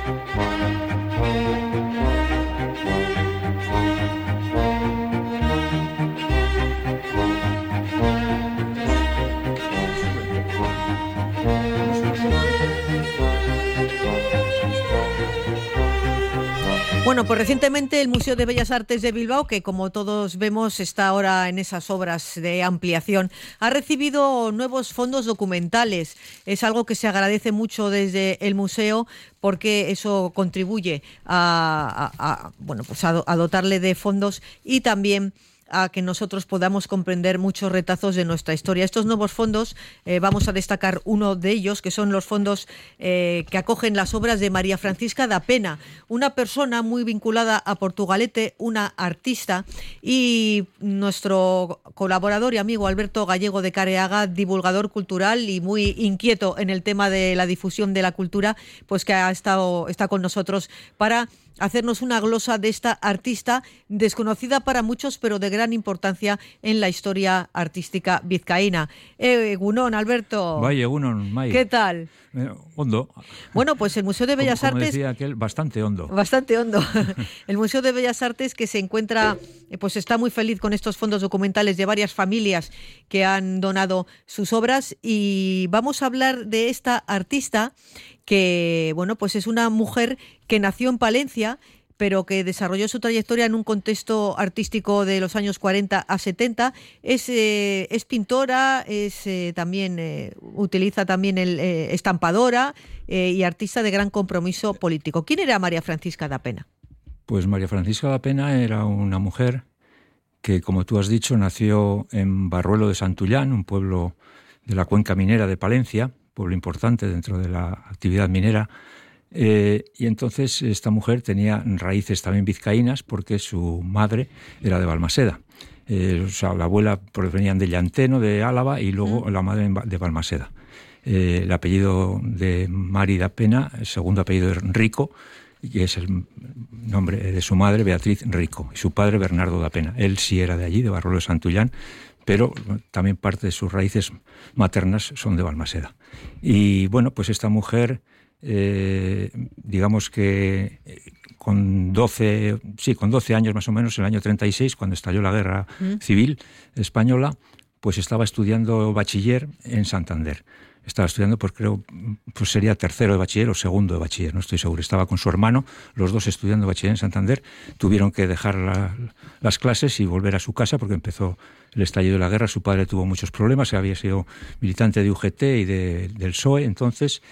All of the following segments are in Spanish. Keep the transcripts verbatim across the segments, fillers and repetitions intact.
Bueno, pues recientemente el Museo de Bellas Artes de Bilbao, que como todos vemos está ahora en esas obras de ampliación, ha recibido nuevos fondos documentales. Es algo que se agradece mucho desde el museo porque eso contribuye a, a, a bueno, pues a, a dotarle de fondos y también a que nosotros podamos comprender muchos retazos de nuestra historia. Estos nuevos fondos, eh, vamos a destacar uno de ellos, que son los fondos eh, que acogen las obras de María Francisca da Pena, una persona muy vinculada a Portugalete, una artista, y nuestro colaborador y amigo Alberto Gallego de Careaga, divulgador cultural y muy inquieto en el tema de la difusión de la cultura, pues que ha estado, está con nosotros para hacernos una glosa de esta artista desconocida para muchos, pero de gran importancia en la historia artística vizcaína. Eh, Egunon, Alberto. Vaya, Egunon, May. ¿Qué tal? Eh, hondo. Bueno, pues el Museo de Bellas como, como Artes... decía aquel, bastante hondo. Bastante hondo. El Museo de Bellas Artes, que se encuentra, pues está muy feliz con estos fondos documentales de varias familias que han donado sus obras, y vamos a hablar de esta artista que, bueno, pues es una mujer que nació en Palencia, pero que desarrolló su trayectoria en un contexto artístico de los años cuarenta a setenta. Es, eh, es pintora, es eh, también eh, utiliza también el eh, estampadora eh, y artista de gran compromiso político. ¿Quién era María Francisca da Pena? Pues María Francisca da Pena era una mujer que, como tú has dicho, nació en Barruelo de Santullán, un pueblo de la cuenca minera de Palencia, pueblo importante dentro de la actividad minera. Eh, y entonces esta mujer tenía raíces también vizcaínas porque su madre era de Balmaseda. Eh, o sea, la abuela venían de Llanteno, de Álava, y luego mm. la madre de Balmaseda. Eh, el apellido de Mari da Pena, el segundo apellido es Rico, que es el nombre de su madre, Beatriz Rico, y su padre Bernardo da Pena. Él sí era de allí, de Barruelo de Santullán, pero también parte de sus raíces maternas son de Balmaseda. Y bueno, pues esta mujer... Eh, digamos que con doce, sí, con doce años más o menos, en el año treinta y seis, cuando estalló la guerra mm. civil española, pues estaba estudiando bachiller en Santander. Estaba estudiando, pues creo, pues sería tercero de bachiller o segundo de bachiller, no estoy seguro. Estaba con su hermano, los dos estudiando bachiller en Santander. Tuvieron que dejar la, las clases y volver a su casa porque empezó el estallido de la guerra. Su padre tuvo muchos problemas, había sido militante de U G T y de, del P S O E entonces,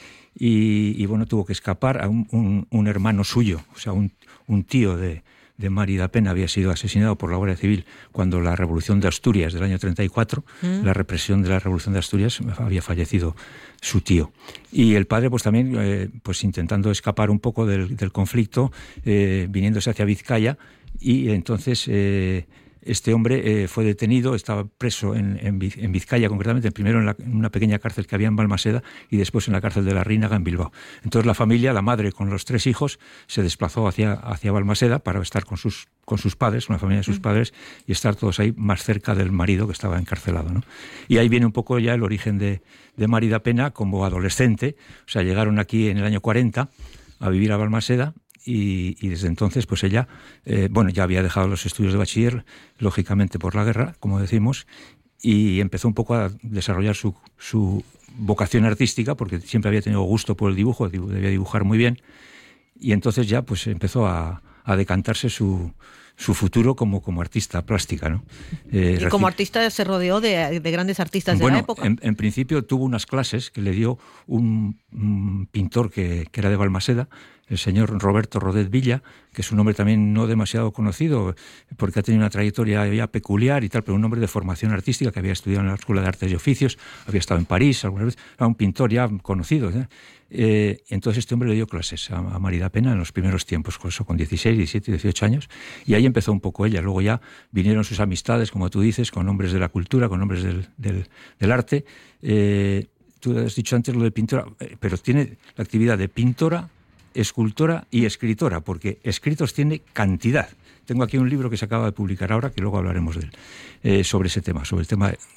y, y bueno, tuvo que escapar. A un, un, un hermano suyo, o sea, un, un tío de... de Mari da Pena había sido asesinado por la Guardia Civil cuando la Revolución de Asturias del año treinta y cuatro, mm. la represión de la Revolución de Asturias, había fallecido su tío. Y el padre, pues también, eh, pues intentando escapar un poco del, del conflicto, eh, viniéndose hacia Vizcaya, y entonces eh, este hombre eh, fue detenido, estaba preso en, en, en Vizcaya concretamente, primero en, la, en una pequeña cárcel que había en Balmaseda y después en la cárcel de la Rínaga en Bilbao. Entonces la familia, la madre con los tres hijos, se desplazó hacia, hacia Balmaseda para estar con sus, con sus padres, una familia de sus padres, y estar todos ahí más cerca del marido que estaba encarcelado, ¿no? Y ahí viene un poco ya el origen de, de Mari da Pena como adolescente. O sea, llegaron aquí en el año cuarenta a vivir a Balmaseda. Y, y desde entonces, pues ella, eh, bueno, ya había dejado los estudios de bachiller, lógicamente por la guerra, como decimos, y empezó un poco a desarrollar su, su vocación artística, porque siempre había tenido gusto por el dibujo, debía dibujar muy bien, y entonces ya pues empezó a, a decantarse su, su futuro como, como artista plástica, ¿no? Eh, y como artista se rodeó de, de grandes artistas bueno, de la época. En, en principio tuvo unas clases que le dio un, un pintor que, que era de Balmaseda, el señor Roberto Rodet Villa, que es un hombre también no demasiado conocido, porque ha tenido una trayectoria ya peculiar y tal, pero un hombre de formación artística que había estudiado en la Escuela de Artes y Oficios, había estado en París alguna vez, era un pintor ya conocido, ¿eh? Eh, entonces este hombre le dio clases a, a Mari da Pena en los primeros tiempos, con eso, con dieciséis, diecisiete, dieciocho años, y ahí empezó un poco ella. Luego ya vinieron sus amistades, como tú dices, con hombres de la cultura, con hombres del, del, del arte. Eh, tú has dicho antes lo de pintora, eh, pero tiene la actividad de pintora, escultora y escritora, porque escritos tiene cantidad. Tengo aquí un libro que se acaba de publicar ahora, que luego hablaremos de él, eh, sobre ese tema, sobre el tema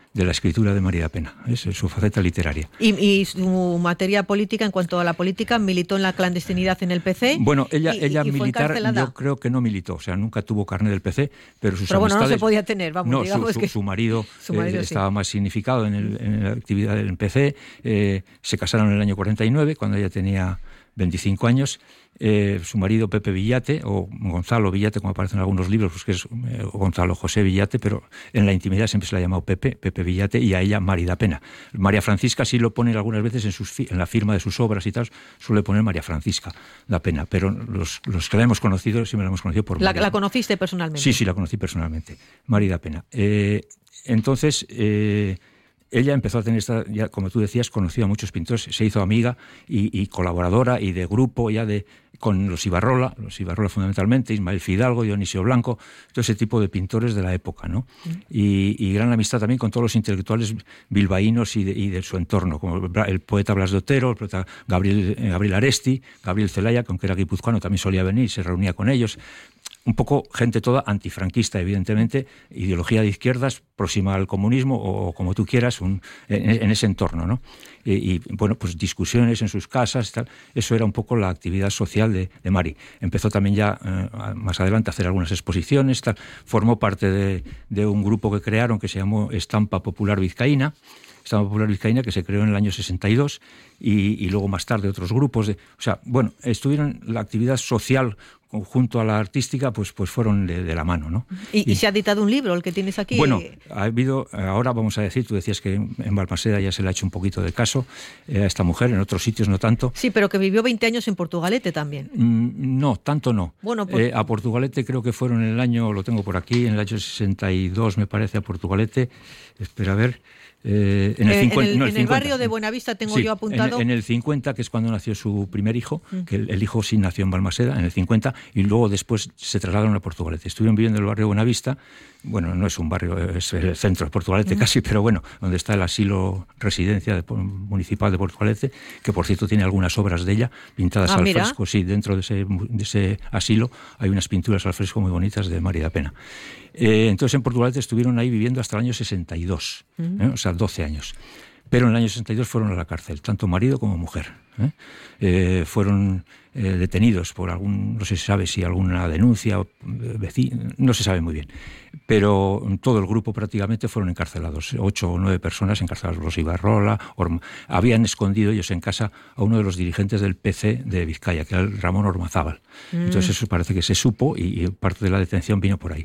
de la escritura de María da Pena, es su faceta literaria. ¿Y, y su materia política, en cuanto a la política, militó en la clandestinidad en el P C? Bueno, ella, y, ella y militar, yo creo que no militó, o sea, nunca tuvo carné del P C, pero sus pero bueno, amistades... no se podía tener, vamos, no, digamos su, su, que... su marido, su marido eh, sí. estaba más significado en, el, en la actividad del P C, eh, se casaron en el año cuarenta y nueve, cuando ella tenía veinticinco años, eh, su marido Pepe Villate, o Gonzalo Villate, como aparece en algunos libros, pues que es eh, Gonzalo José Villate, pero en la intimidad siempre se le ha llamado Pepe, Pepe Villate, y a ella María da Pena. María Francisca sí lo pone algunas veces en, sus, en la firma de sus obras y tal, suele poner María Francisca da Pena, pero los, los que la hemos conocido siempre la hemos conocido por la, María. ¿La conociste personalmente? Sí, sí, la conocí personalmente, María da Pena. Eh, entonces... Eh, Ella empezó a tener, esta, ya como tú decías, conoció a muchos pintores, se hizo amiga y, y colaboradora y de grupo ya de con los Ibarrola, los Ibarrola fundamentalmente, Ismael Fidalgo, Dionisio Blanco, todo ese tipo de pintores de la época, ¿no? Mm. Y, y gran amistad también con todos los intelectuales bilbaínos y de, y de su entorno, como el poeta Blas de Otero, el poeta Gabriel, Gabriel Aresti, Gabriel Zelaya, que aunque era guipuzcoano también solía venir, se reunía con ellos. Un poco gente toda antifranquista, evidentemente, ideología de izquierdas, próxima al comunismo o como tú quieras, un, en, en ese entorno, ¿no? Y, y bueno, pues discusiones en sus casas, tal. Eso era un poco la actividad social de, de Mari. Empezó también ya eh, más adelante a hacer algunas exposiciones, tal. Formó parte de, de un grupo que crearon que se llamó Estampa Popular Vizcaína, Estampa Popular Vizcaína, que se creó en el año sesenta y dos, y, y luego más tarde otros grupos. De, o sea, bueno, estuvieron la actividad social junto a la artística, pues, pues fueron de, de la mano, ¿no? ¿Y, y, ¿Y se ha editado un libro, el que tienes aquí? Bueno, ha habido, ahora vamos a decir, tú decías que en Balmaseda ya se le ha hecho un poquito de caso eh, a esta mujer, en otros sitios no tanto. Sí, pero que vivió veinte años en Portugalete también. Mm, no, tanto no. Bueno, por... eh, a Portugalete creo que fueron en el año, lo tengo por aquí, en el año sesenta y dos me parece a Portugalete. Espera a ver... Eh, en el, eh, cincuenta, en el, no, el en cincuenta. el barrio de Buenavista tengo sí, yo apuntado. En, en el cincuenta, que es cuando nació su primer hijo, mm. que el, el hijo sí nació en Balmaseda, en el cincuenta, y luego después se trasladaron a Portugalete. Estuvieron viviendo en el barrio de Buenavista, bueno, no es un barrio, es el centro de Portugalete mm. casi, pero bueno, donde está el asilo residencia de, municipal de Portugalete, que por cierto tiene algunas obras de ella pintadas ah, al mira. fresco. Sí, dentro de ese, de ese asilo hay unas pinturas al fresco muy bonitas de María da Pena. Eh, entonces en Portugalete estuvieron ahí viviendo hasta el año sesenta y dos, mm. ¿eh? O sea, doce años. Pero en el año sesenta y dos fueron a la cárcel, tanto marido como mujer. ¿eh? Eh, fueron eh, detenidos por algún, no se sabe si alguna denuncia, vecino, no se sabe muy bien. Pero todo el grupo prácticamente fueron encarcelados, ocho o nueve personas encarcelados, los Ibarrola, Orma. Habían escondido ellos en casa a uno de los dirigentes del P C de Vizcaya, que era el Ramón Ormazábal. Mm. Entonces eso parece que se supo y, y parte de la detención vino por ahí.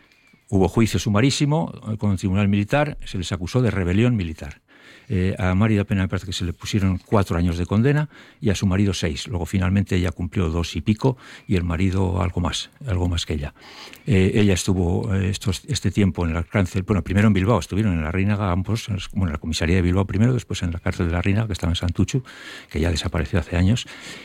Hubo juicio sumarísimo con el tribunal militar, se les acusó de rebelión militar. Eh, a María da Pena me parece que se le pusieron cuatro años de condena y a su marido seis. Luego finalmente ella cumplió dos y pico y el marido algo más, algo más que ella. Eh, ella estuvo eh, estos, este tiempo en la cárcel, bueno, primero en Bilbao, estuvieron en la Rínaga ambos, bueno, en la comisaría de Bilbao primero, después en la cárcel de la Rínaga, que estaba en Santuchu, que ya desapareció hace años.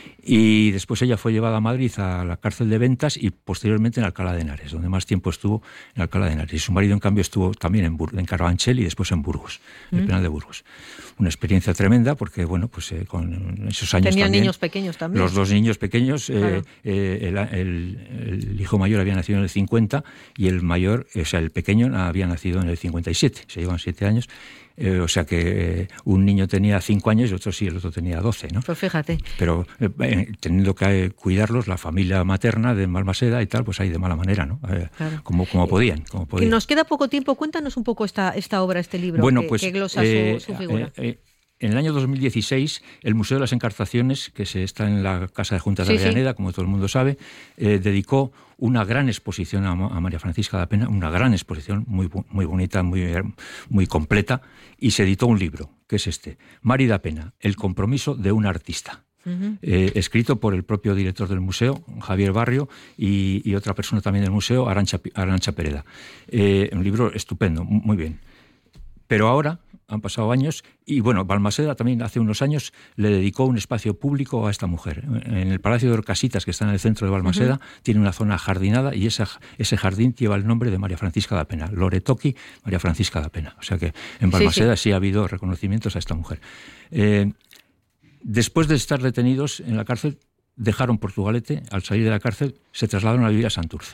Y después ella fue llevada a Madrid a la cárcel de Ventas y posteriormente en Alcalá de Henares, donde más tiempo estuvo en Alcalá de Henares. Y su marido, en cambio, estuvo también en, Bur- en Carabanchel y después en Burgos, en el mm. penal de Burgos. Una experiencia tremenda porque, bueno, pues eh, con esos años Tenían también... niños pequeños también. Los dos niños pequeños, eh, claro. eh, el, el, el hijo mayor había nacido en el cincuenta y el mayor, o sea, el pequeño había nacido en el cincuenta y siete, se llevan siete años. Eh, o sea que eh, un niño tenía cinco años y otro sí, el otro tenía doce, ¿no? Pues fíjate. Pero eh, teniendo que cuidarlos, la familia materna de Balmaseda y tal, pues ahí de mala manera, ¿no? Eh, claro. como, como podían, como podían. Nos queda poco tiempo, cuéntanos un poco esta, esta obra, este libro bueno, que, pues, que glosa eh, su, su figura. Eh, eh, En el año dos mil dieciséis, el Museo de las Encartaciones, que se está en la Casa de Juntas de sí, Avellaneda, sí. como todo el mundo sabe, eh, dedicó una gran exposición a, a María Francisca da Pena, una gran exposición, muy, muy bonita, muy, muy completa, y se editó un libro, que es este, María da Pena, el compromiso de un artista. Uh-huh. Eh, escrito por el propio director del museo, Javier Barrio, y, y otra persona también del museo, Arantxa, Arantxa Pereda. Eh, un libro estupendo, muy bien. Pero ahora han pasado años y, bueno, Balmaseda también hace unos años le dedicó un espacio público a esta mujer. En el Palacio de Orcasitas, que está en el centro de Balmaseda, uh-huh. tiene una zona jardinada y esa, ese jardín lleva el nombre de María Francisca da Pena. Loretoki, María Francisca da Pena. O sea que en Balmaseda sí, sí. sí ha habido reconocimientos a esta mujer. Eh, después de estar detenidos en la cárcel, dejaron Portugalete. Al salir de la cárcel se trasladaron a vivir a Santurce.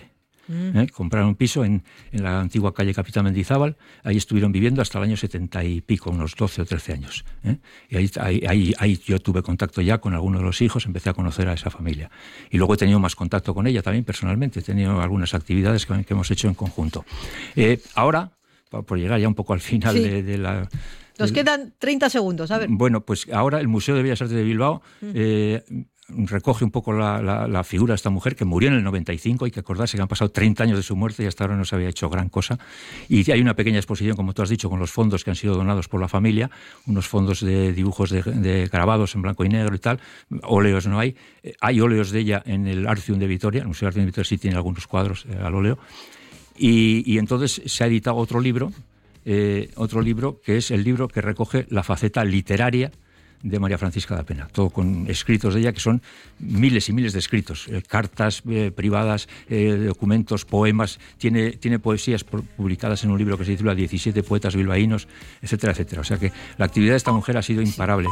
Mm. ¿eh? Compraron un piso en, en la antigua calle Capitán Mendizábal. Ahí estuvieron viviendo hasta el año setenta y pico, unos doce o trece años. ¿eh? Y ahí, ahí, ahí, ahí yo tuve contacto ya con algunos de los hijos, empecé a conocer a esa familia. Y luego he tenido más contacto con ella también personalmente, he tenido algunas actividades que, que hemos hecho en conjunto. Eh, ahora, por llegar ya un poco al final sí. de, de la... Nos quedan treinta segundos, a ver. Bueno, pues ahora el Museo de Bellas Artes de Bilbao mm. eh, recoge un poco la, la, la figura de esta mujer que murió en el noventa y cinco. Hay que acordarse que han pasado treinta años de su muerte y hasta ahora no se había hecho gran cosa. Y hay una pequeña exposición, como tú has dicho, con los fondos que han sido donados por la familia, unos fondos de dibujos de, de grabados en blanco y negro y tal. Óleos no hay. Hay óleos de ella en el Arcium de Vitoria. El Museo de Arcium de Vitoria sí tiene algunos cuadros eh, al óleo. Y, y entonces se ha editado otro libro, eh, otro libro que es el libro que recoge la faceta literaria de María Francisca da Pena, todo con escritos de ella que son miles y miles de escritos, eh, cartas eh, privadas, eh, documentos, poemas, tiene, tiene poesías publicadas en un libro que se titula diecisiete poetas bilbaínos, etcétera, etcétera. O sea que la actividad de esta mujer ha sido imparable.